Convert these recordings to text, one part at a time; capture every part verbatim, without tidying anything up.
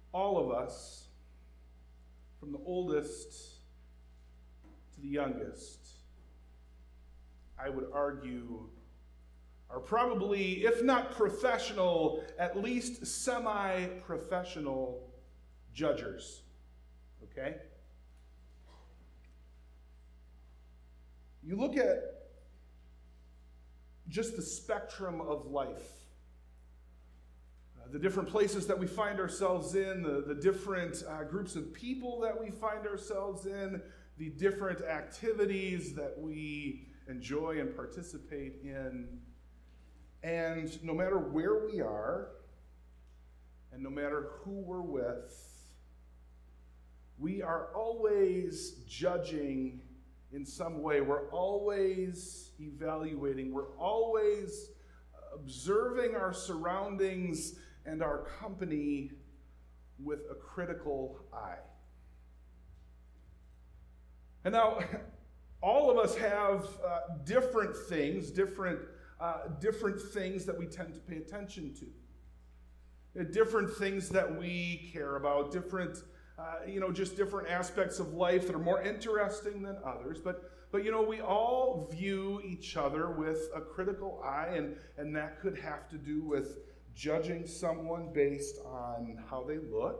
all of us, from the oldest to the youngest, I would argue, are probably, if not professional, at least semi-professional judgers. Okay? You look at just the spectrum of life, uh, the different places that we find ourselves in, the, the different uh, groups of people that we find ourselves in, the different activities that we enjoy and participate in. And no matter where we are, and no matter who we're with, we are always judging in some way. We're always evaluating. We're always observing our surroundings and our company with a critical eye. And now, all of us have uh, different things, different, uh, different things that we tend to pay attention to. Uh, different things that we care about, different Uh, you know, just different aspects of life that are more interesting than others. But, but you know, we all view each other with a critical eye, and, and that could have to do with judging someone based on how they look.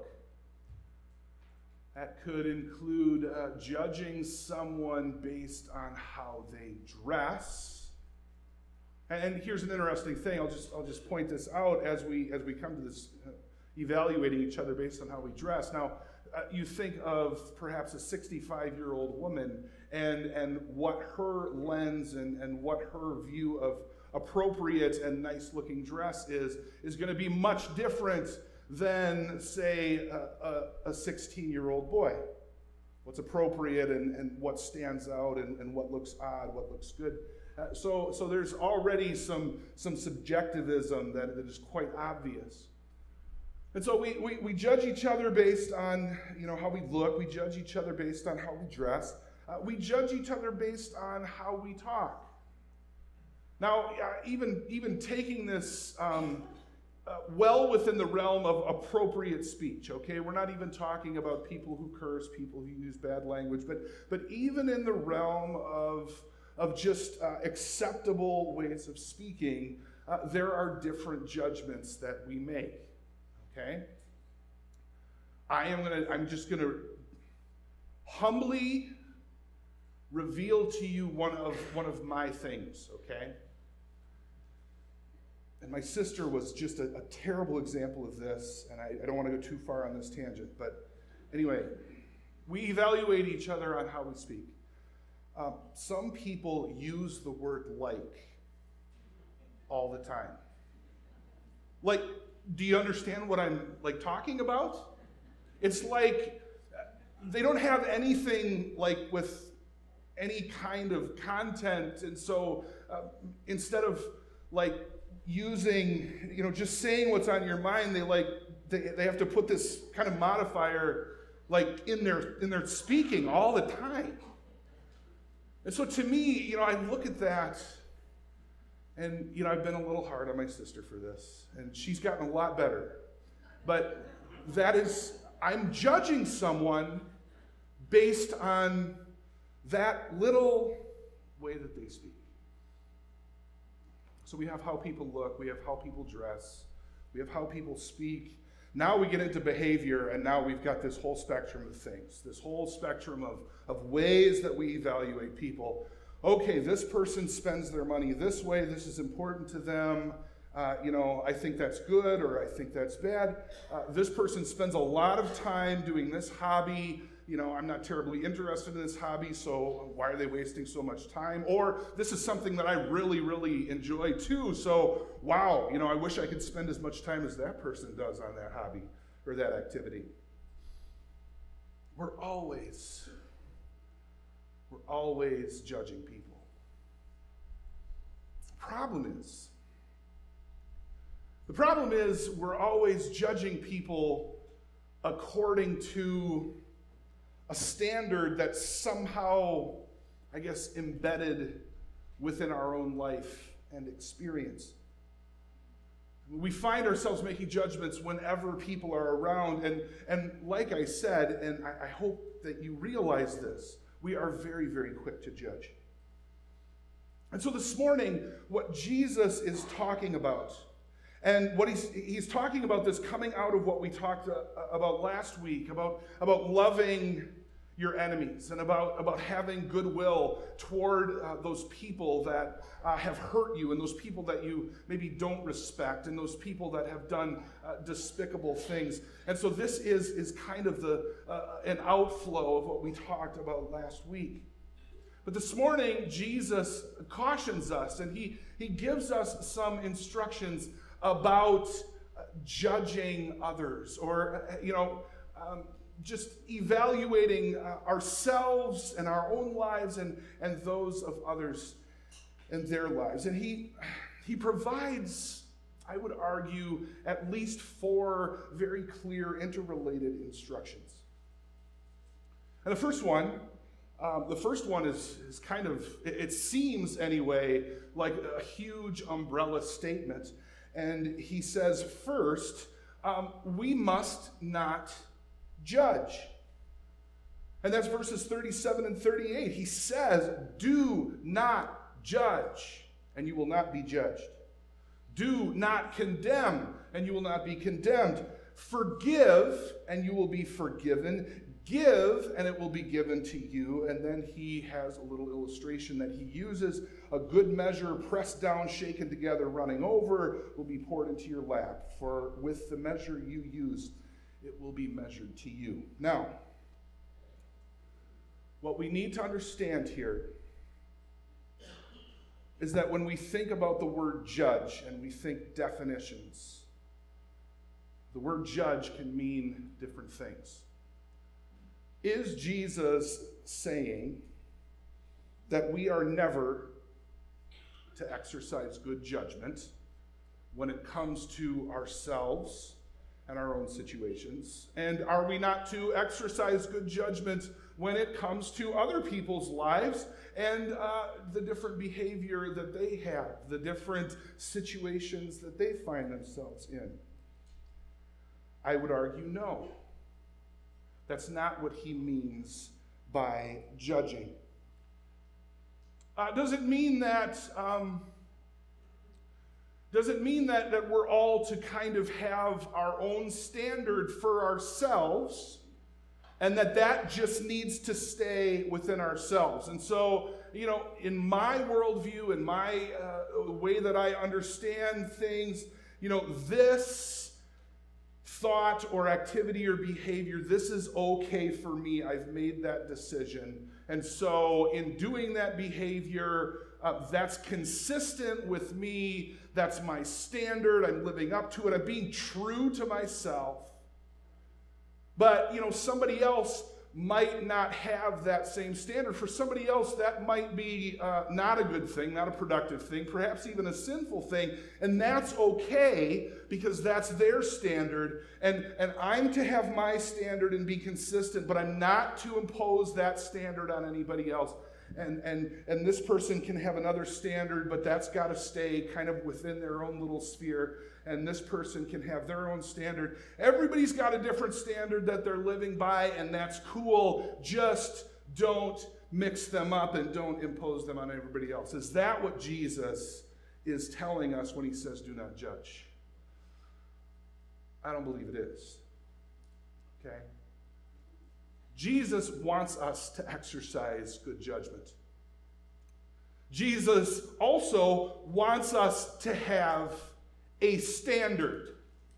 That could include uh, judging someone based on how they dress. And, and here's an interesting thing. I'll just I'll just point this out as we as we come to this uh, evaluating each other based on how we dress. Now, Uh, you think of perhaps a sixty-five-year-old woman and, and what her lens and, and what her view of appropriate and nice-looking dress is, is going to be much different than, say, a, a, a sixteen-year-old boy. What's appropriate and, and what stands out and, and what looks odd, what looks good. Uh, so, so there's already some, some subjectivism that, that is quite obvious. And so we, we, we judge each other based on, you know, how we look. We judge each other based on how we dress. Uh, we judge each other based on how we talk. Now, uh, even, even taking this um, uh, well within the realm of appropriate speech, okay? We're not even talking about people who curse, people who use bad language, but, but even in the realm of, of just uh, acceptable ways of speaking, uh, there are different judgments that we make. Okay? I am gonna, I'm just gonna humbly reveal to you one of one of my things, okay? And my sister was just a, a terrible example of this, and I, I don't want to go too far on this tangent, but anyway, we evaluate each other on how we speak. Um, some people use the word like all the time. Like, do you understand what I'm like talking about? It's like they don't have anything like with any kind of content, and so uh, instead of like using, you know, just saying what's on your mind, they like they, they have to put this kind of modifier like in their in their speaking all the time. And so to me, you know, I look at that. And, you know, I've been a little hard on my sister for this, and she's gotten a lot better. But that is, I'm judging someone based on that little way that they speak. So we have how people look, we have how people dress, we have how people speak. Now we get into behavior, and now we've got this whole spectrum of things, this whole spectrum of, of ways that we evaluate people. Okay, this person spends their money this way, this is important to them, uh, you know, I think that's good or I think that's bad. Uh, this person spends a lot of time doing this hobby, you know, I'm not terribly interested in this hobby, so why are they wasting so much time? Or this is something that I really, really enjoy too, so wow, you know, I wish I could spend as much time as that person does on that hobby or that activity. We're always... We're always judging people. The problem is, the problem is we're always judging people according to a standard that's somehow, I guess, embedded within our own life and experience. We find ourselves making judgments whenever people are around. And, and like I said, and I, I hope that you realize this, we are very, very quick to judge. And so this morning, what Jesus is talking about, and what he's, he's talking about this coming out of what we talked about last week, about, about loving your enemies, and about, about having goodwill toward uh, those people that uh, have hurt you, and those people that you maybe don't respect, and those people that have done uh, despicable things. And so this is, is kind of the uh, an outflow of what we talked about last week. But this morning, Jesus cautions us, and he, he gives us some instructions about uh, judging others, or, uh, you know, um, just evaluating uh, ourselves and our own lives and, and those of others and their lives. And he, he provides, I would argue, at least four very clear interrelated instructions. And the first one, um, the first one is, is kind of, it, it seems anyway, like a huge umbrella statement. And he says, first, um, we must not judge. And that's verses thirty-seven and thirty-eight. He says, do not judge, and you will not be judged. Do not condemn, and you will not be condemned. Forgive, and you will be forgiven. Give, and it will be given to you. And then he has a little illustration that he uses. A good measure, pressed down, shaken together, running over, will be poured into your lap. For with the measure you use, it will be measured to you. Now, what we need to understand here is that when we think about the word judge and we think definitions, the word judge can mean different things. Is Jesus saying that we are never to exercise good judgment when it comes to ourselves and our own situations? And are we not to exercise good judgment when it comes to other people's lives and uh, the different behavior that they have, the different situations that they find themselves in? I would argue no. That's not what he means by judging. Uh, does it mean that... Um, Does it mean that, that we're all to kind of have our own standard for ourselves, and that that just needs to stay within ourselves? And so, you know, in my worldview, in my uh, way that I understand things, you know, this thought or activity or behavior, this is okay for me. I've made that decision. And so in doing that behavior, uh, that's consistent with me. That's my standard. I'm living up to it. I'm being true to myself. But, you know, somebody else might not have that same standard. For somebody else, that might be uh, not a good thing, not a productive thing, perhaps even a sinful thing. And that's okay because that's their standard. And, and I'm to have my standard and be consistent, but I'm not to impose that standard on anybody else. And, and, and this person can have another standard, but that's got to stay kind of within their own little sphere. And this person can have their own standard. Everybody's got a different standard that they're living by, and that's cool. Just don't mix them up and don't impose them on everybody else. Is that what Jesus is telling us when he says, do not judge? I don't believe it is. Okay? Jesus wants us to exercise good judgment. Jesus also wants us to have a standard.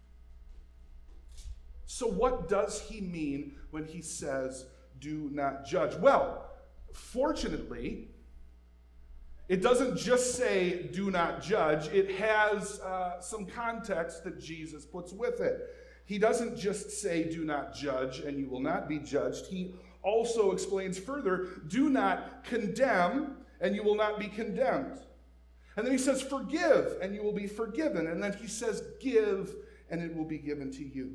So what does he mean when he says, do not judge? Well, fortunately, it doesn't just say, do not judge. It has uh, some context that Jesus puts with it. He doesn't just say, do not judge, and you will not be judged. He also explains further, do not condemn, and you will not be condemned. And then he says, forgive, and you will be forgiven. And then he says, give, and it will be given to you.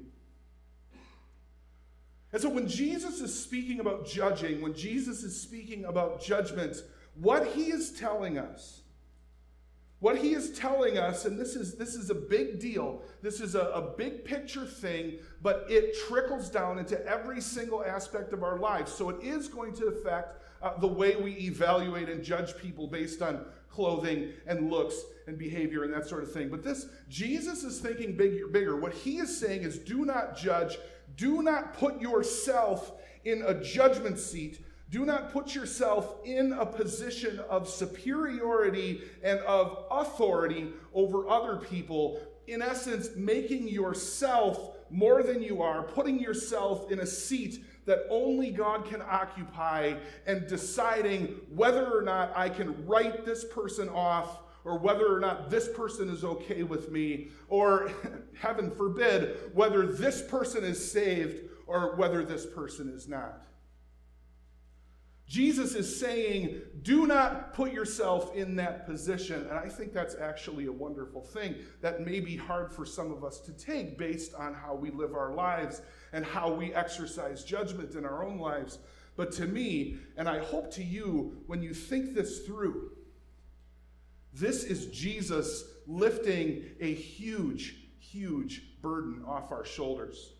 And so when Jesus is speaking about judging, when Jesus is speaking about judgment, what he is telling us, What he is telling us, and this is this is a big deal, this is a, a big picture thing, but it trickles down into every single aspect of our lives. So it is going to affect uh, the way we evaluate and judge people based on clothing and looks and behavior and that sort of thing. But this, Jesus is thinking bigger, bigger. What he is saying is, do not judge. Do not put yourself in a judgment seat. Do not put yourself in a position of superiority and of authority over other people. In essence, making yourself more than you are, putting yourself in a seat that only God can occupy, and deciding whether or not I can write this person off, or whether or not this person is okay with me, or heaven forbid, whether this person is saved or whether this person is not. Jesus is saying, do not put yourself in that position. And I think that's actually a wonderful thing that may be hard for some of us to take based on how we live our lives and how we exercise judgment in our own lives. But to me, and I hope to you, when you think this through, this is Jesus lifting a huge, huge burden off our shoulders.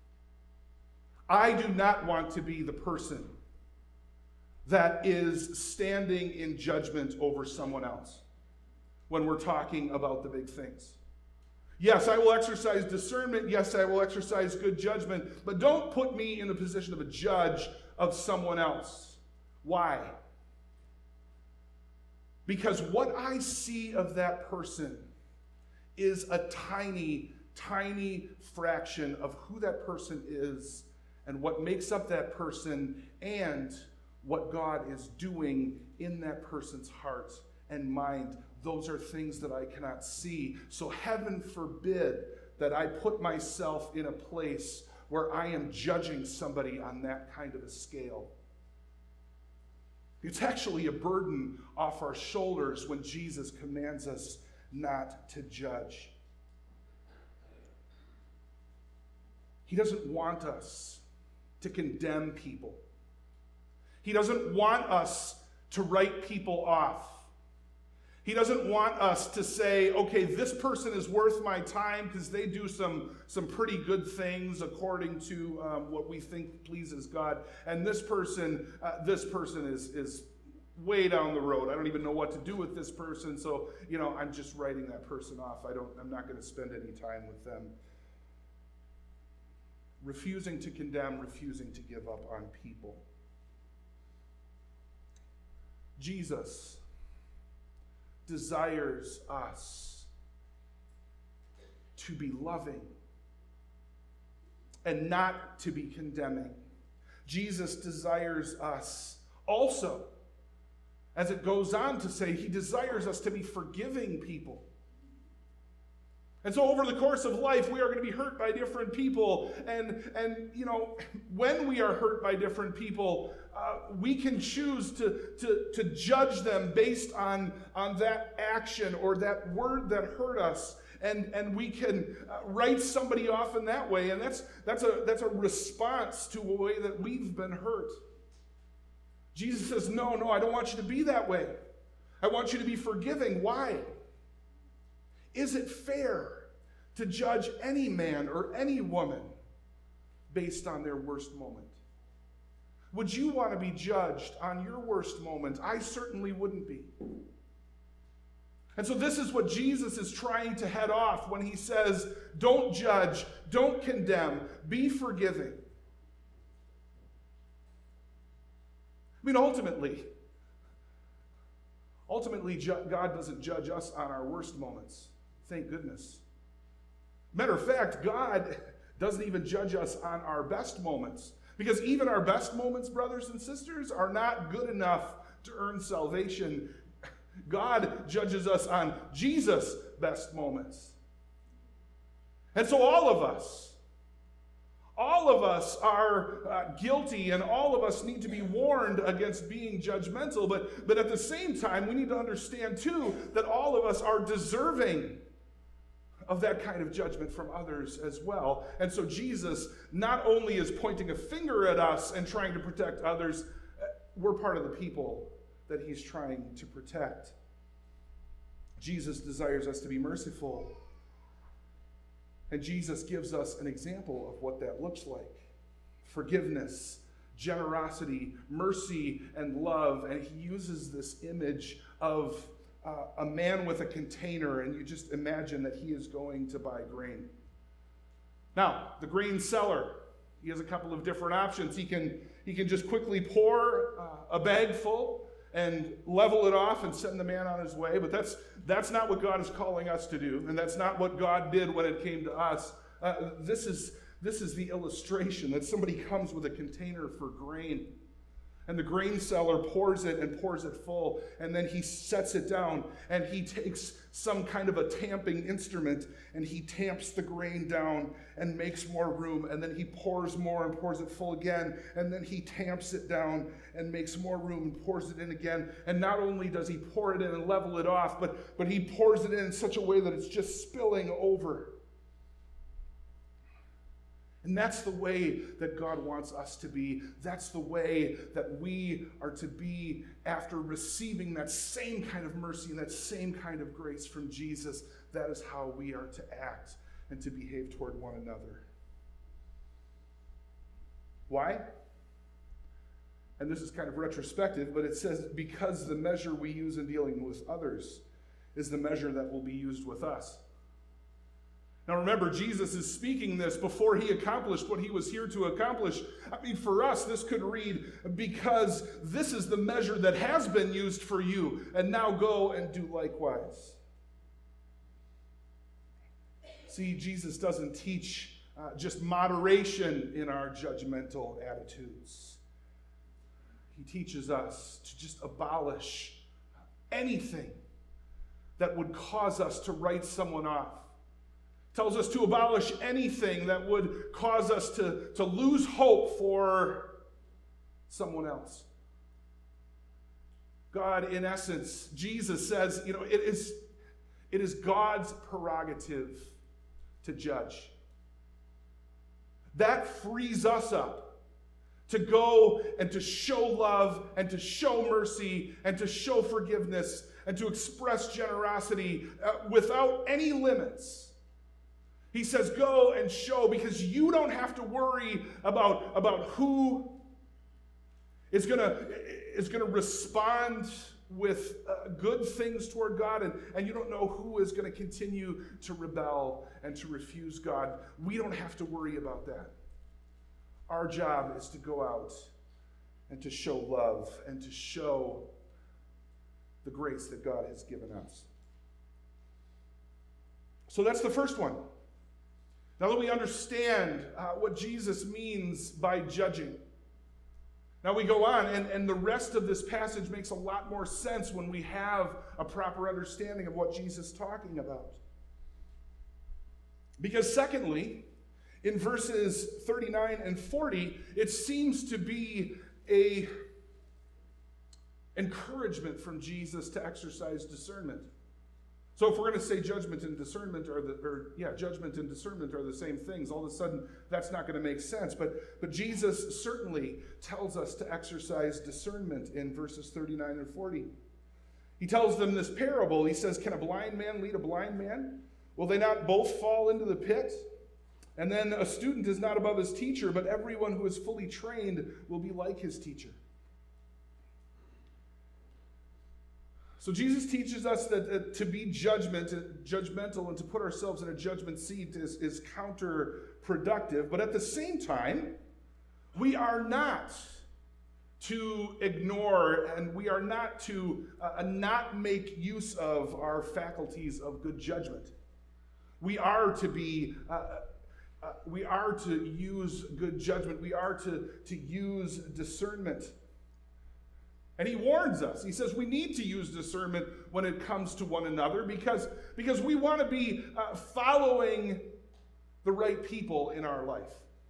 I do not want to be the person that is standing in judgment over someone else when we're talking about the big things. Yes, I will exercise discernment. Yes, I will exercise good judgment. But don't put me in the position of a judge of someone else. Why? Because what I see of that person is a tiny, tiny fraction of who that person is and what makes up that person and what God is doing in that person's heart and mind. Those are things that I cannot see. So heaven forbid that I put myself in a place where I am judging somebody on that kind of a scale. It's actually a burden off our shoulders when Jesus commands us not to judge. He doesn't want us to condemn people. He doesn't want us to write people off. He doesn't want us to say, okay, this person is worth my time because they do some, some pretty good things according to um, what we think pleases God. And this person, uh, this person is, is way down the road. I don't even know what to do with this person. So, you know, I'm just writing that person off. I don't, I'm not going to spend any time with them. Refusing to condemn, refusing to give up on people. Jesus desires us to be loving and not to be condemning. Jesus desires us also, as it goes on to say, he desires us to be forgiving people. And so over the course of life, we are going to be hurt by different people. And, and you know, when we are hurt by different people, uh, we can choose to, to, to judge them based on, on that action or that word that hurt us. And, and we can uh, write somebody off in that way. And that's, that's, a, that's a response to a way that we've been hurt. Jesus says, no, no, I don't want you to be that way. I want you to be forgiving. Why? Is it fair to judge any man or any woman based on their worst moment? Would you want to be judged on your worst moment? I certainly wouldn't be. And so this is what Jesus is trying to head off when he says, don't judge, don't condemn, be forgiving. I mean, ultimately, ultimately, God doesn't judge us on our worst moments. Thank goodness. Matter of fact, God doesn't even judge us on our best moments. Because even our best moments, brothers and sisters, are not good enough to earn salvation. God judges us on Jesus' best moments. And so all of us, all of us are uh, guilty, and all of us need to be warned against being judgmental. But, but at the same time, we need to understand, too, that all of us are deserving of that kind of judgment from others as well. And so Jesus not only is pointing a finger at us and trying to protect others, we're part of the people that he's trying to protect. Jesus desires us to be merciful. And Jesus gives us an example of what that looks like. Forgiveness, generosity, mercy, and love. And he uses this image of uh, a man with a container, and you just imagine that he is going to buy grain. Now, the grain seller, he has a couple of different options. He can, he can just quickly pour uh, a bag full and level it off and send the man on his way. But that's, that's not what God is calling us to do, and that's not what God did when it came to us. Uh, this is, this is the illustration that somebody comes with a container for grain, and the grain seller pours it and pours it full, and then he sets it down, and he takes some kind of a tamping instrument, and he tamps the grain down and makes more room, and then he pours more and pours it full again, and then he tamps it down and makes more room and pours it in again. And not only does he pour it in and level it off, but, but he pours it in in such a way that it's just spilling over. And that's the way that God wants us to be. That's the way that we are to be after receiving that same kind of mercy and that same kind of grace from Jesus. That is how we are to act and to behave toward one another. Why? And this is kind of retrospective, but it says, because the measure we use in dealing with others is the measure that will be used with us. Now remember, Jesus is speaking this before he accomplished what he was here to accomplish. I mean, for us, this could read, because this is the measure that has been used for you, and now go and do likewise. See, Jesus doesn't teach uh, just moderation in our judgmental attitudes. He teaches us to just abolish anything that would cause us to write someone off. Tells us to abolish anything that would cause us to, to lose hope for someone else. God, in essence, Jesus says, you know, it is, it is God's prerogative to judge. That frees us up to go and to show love and to show mercy and to show forgiveness and to express generosity uh, without any limits. He says, go and show, because you don't have to worry about, about who is going to is going to respond with uh, good things toward God, and, and you don't know who is going to continue to rebel and to refuse God. We don't have to worry about that. Our job is to go out and to show love and to show the grace that God has given us. So that's the first one. Now that we understand uh, what Jesus means by judging, now we go on, and, and the rest of this passage makes a lot more sense when we have a proper understanding of what Jesus is talking about. Because secondly, in verses thirty-nine and forty, it seems to be a encouragement from Jesus to exercise discernment. So if we're going to say judgment and discernment are the, or yeah, judgment and discernment are the same things, all of a sudden that's not going to make sense. But but Jesus certainly tells us to exercise discernment in verses thirty-nine and forty. He tells them this parable. He says, can a blind man lead a blind man? Will they not both fall into the pit? And then a student is not above his teacher, but everyone who is fully trained will be like his teacher. So Jesus teaches us that uh, to be judgment, uh, judgmental and to put ourselves in a judgment seat is, is counterproductive. But at the same time, we are not to ignore and we are not to uh, not make use of our faculties of good judgment. We are to be, uh, uh, we are to use good judgment. We are to, to use discernment. And he warns us. He says we need to use discernment when it comes to one another because, because we want to be uh, following the right people in our life.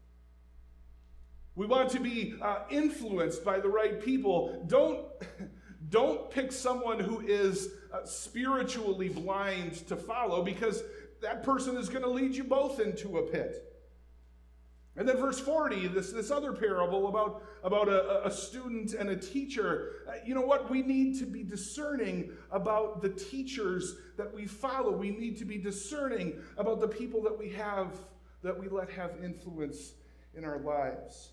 We want to be uh, influenced by the right people. Don't, don't pick someone who is uh, spiritually blind to follow, because that person is going to lead you both into a pit. And then verse forty, this, this other parable about, about a, a student and a teacher. Uh, you know what? We need to be discerning about the teachers that we follow. We need to be discerning about the people that we have, that we let have influence in our lives.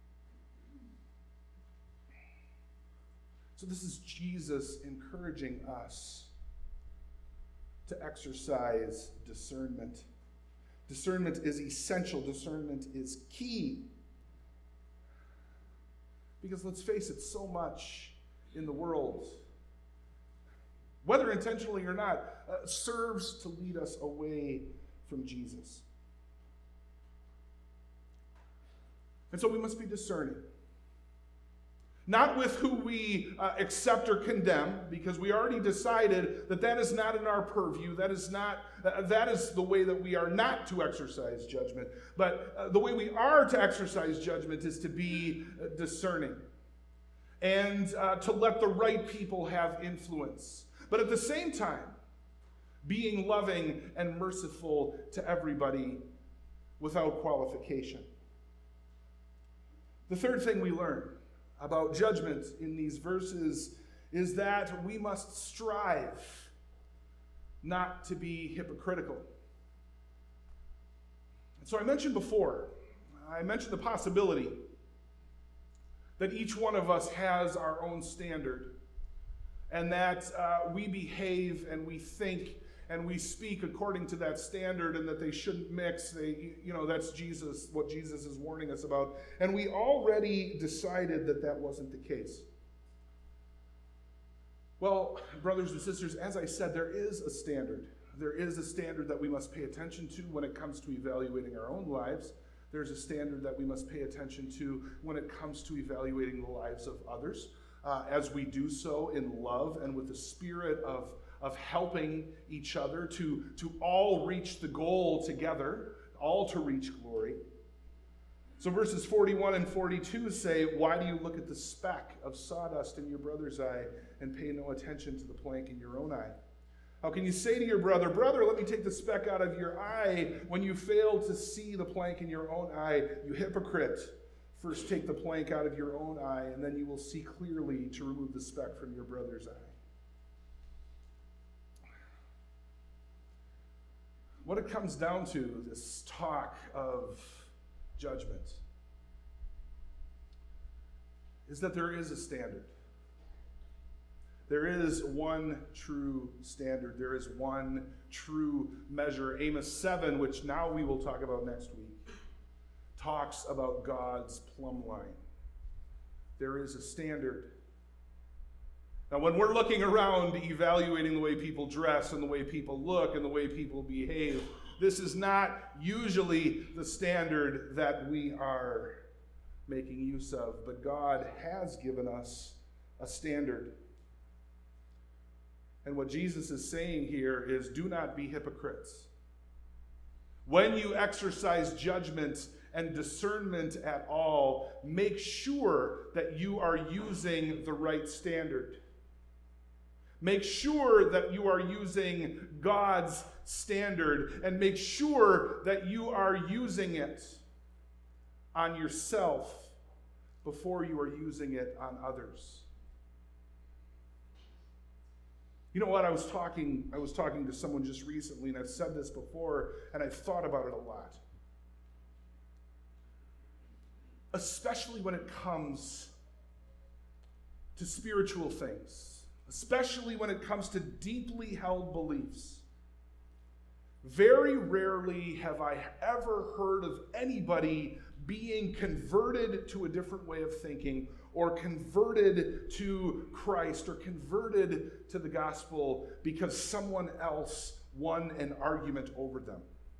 So this is Jesus encouraging us to exercise discernment. Discernment is essential. Discernment is key. Because let's face it, so much in the world, whether intentionally or not, uh, serves to lead us away from Jesus. And so we must be discerning. Not with who we uh, accept or condemn, because we already decided that that is not in our purview. That is not, uh, that is the way that we are not to exercise judgment. But uh, the way we are to exercise judgment is to be uh, discerning and uh, to let the right people have influence. But at the same time, being loving and merciful to everybody without qualification. The third thing we learn about judgment in these verses is that we must strive not to be hypocritical. And so I mentioned before, I mentioned the possibility that each one of us has our own standard, and that uh, we behave and we think and we speak according to that standard, and that they shouldn't mix. They, you know, that's Jesus, what Jesus is warning us about. And we already decided that that wasn't the case. Well, brothers and sisters, as I said, there is a standard. There is a standard that we must pay attention to when it comes to evaluating our own lives. There's a standard that we must pay attention to when it comes to evaluating the lives of others, uh, as we do so in love and with the spirit of of helping each other to, to all reach the goal together, all to reach glory. So verses forty-one and forty-two say, why do you look at the speck of sawdust in your brother's eye and pay no attention to the plank in your own eye? How can you say to your brother, brother, let me take the speck out of your eye when you fail to see the plank in your own eye? You hypocrite. First take the plank out of your own eye, and then you will see clearly to remove the speck from your brother's eye. What it comes down to, this talk of judgment, is that there is a standard. There is one true standard. There is one true measure. Amos seven, which now we will talk about next week, talks about God's plumb line. There is a standard. Now, when we're looking around evaluating the way people dress and the way people look and the way people behave, this is not usually the standard that we are making use of. But God has given us a standard. And what Jesus is saying here is, do not be hypocrites. When you exercise judgment and discernment at all, make sure that you are using the right standard. Make sure that you are using God's standard, and make sure that you are using it on yourself before you are using it on others. You know what? I was talking, I was talking to someone just recently, and I've said this before, and I've thought about it a lot. Especially when it comes to spiritual things. Especially when it comes to deeply held beliefs. Very rarely have I ever heard of anybody being converted to a different way of thinking, or converted to Christ, or converted to the gospel because someone else won an argument over them.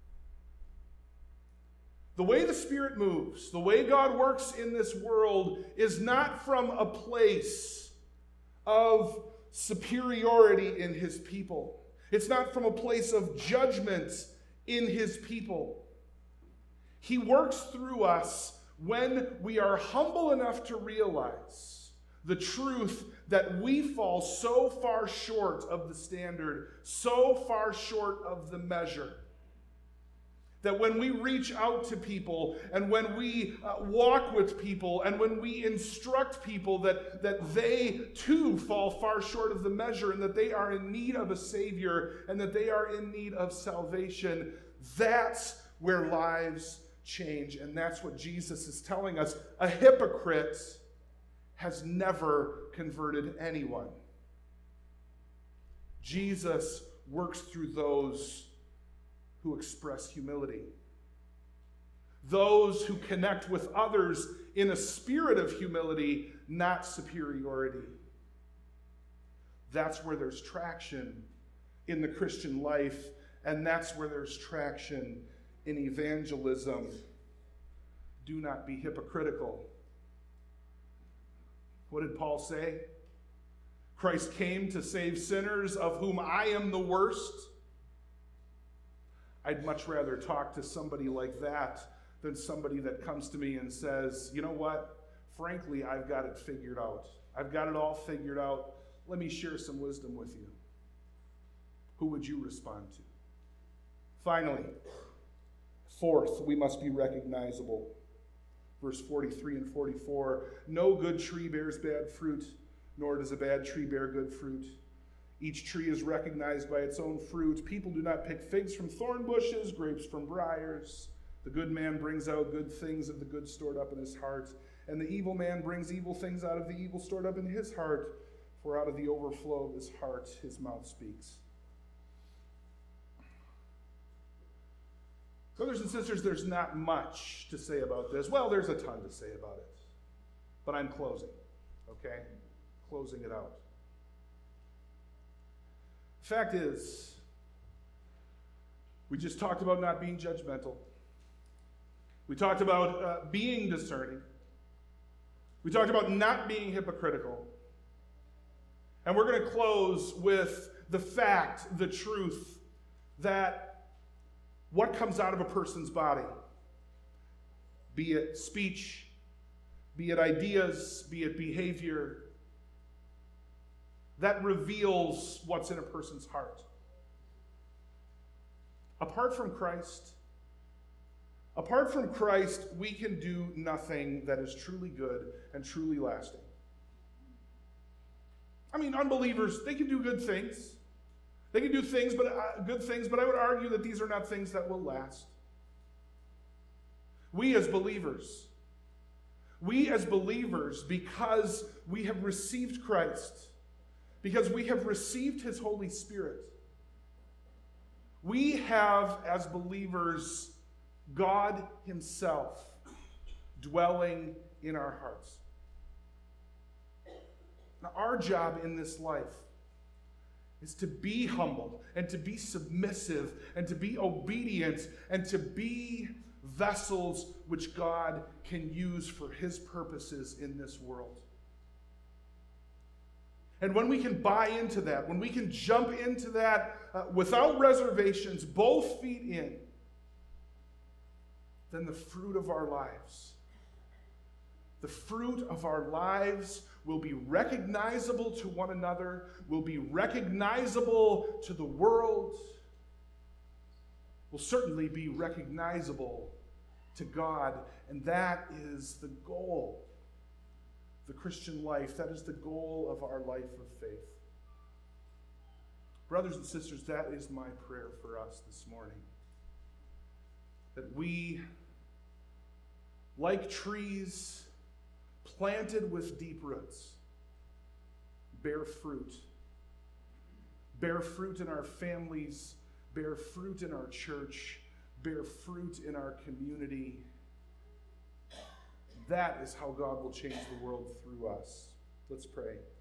The way the Spirit moves, the way God works in this world, is not from a place of superiority in his people. It's not from a place of judgment in his people. He works through us when we are humble enough to realize the truth that we fall so far short of the standard, so far short of the measure, That when we reach out to people and when we uh, walk with people and when we instruct people that, that they too fall far short of the measure and that they are in need of a Savior and that they are in need of salvation, that's where lives change. And that's what Jesus is telling us. A hypocrite has never converted anyone. Jesus works through those who express humility. Those who connect with others in a spirit of humility, not superiority. That's where there's traction in the Christian life, and that's where there's traction in evangelism. Do not be hypocritical. What did Paul say? Christ came to save sinners, of whom I am the worst. I'd much rather talk to somebody like that than somebody that comes to me and says, you know what? Frankly, I've got it figured out. I've got it all figured out. Let me share some wisdom with you. Who would you respond to? Finally, fourth, we must be recognizable. Verse forty-three and forty-four, no good tree bears bad fruit, nor does a bad tree bear good fruit. Each tree is recognized by its own fruit. People do not pick figs from thorn bushes, grapes from briars. The good man brings out good things of the good stored up in his heart, and the evil man brings evil things out of the evil stored up in his heart, for out of the overflow of his heart his mouth speaks. Brothers and sisters, there's not much to say about this. Well, there's a ton to say about it, but I'm closing, okay? Closing it out. Fact is, we just talked about not being judgmental. We talked about uh, being discerning. We talked about not being hypocritical. And we're going to close with the fact, the truth, that what comes out of a person's body, be it speech, be it ideas, be it behavior, that reveals what's in a person's heart. Apart from Christ, apart from Christ, we can do nothing that is truly good and truly lasting. I mean, unbelievers, they can do good things. They can do things, but uh, good things, but I would argue that these are not things that will last. We as believers, we as believers, because we have received Christ, because we have received his Holy Spirit, we have, as believers, God himself dwelling in our hearts. Now, our job in this life is to be humble and to be submissive and to be obedient and to be vessels which God can use for his purposes in this world. And when we can buy into that, when we can jump into that uh, without reservations, both feet in, then the fruit of our lives, the fruit of our lives will be recognizable to one another, will be recognizable to the world, will certainly be recognizable to God, and that is the goal. The Christian life, that is the goal of our life of faith. Brothers and sisters, that is my prayer for us this morning. That we, like trees planted with deep roots, bear fruit. Bear fruit in our families, bear fruit in our church, bear fruit in our community. That is how God will change the world through us. Let's pray.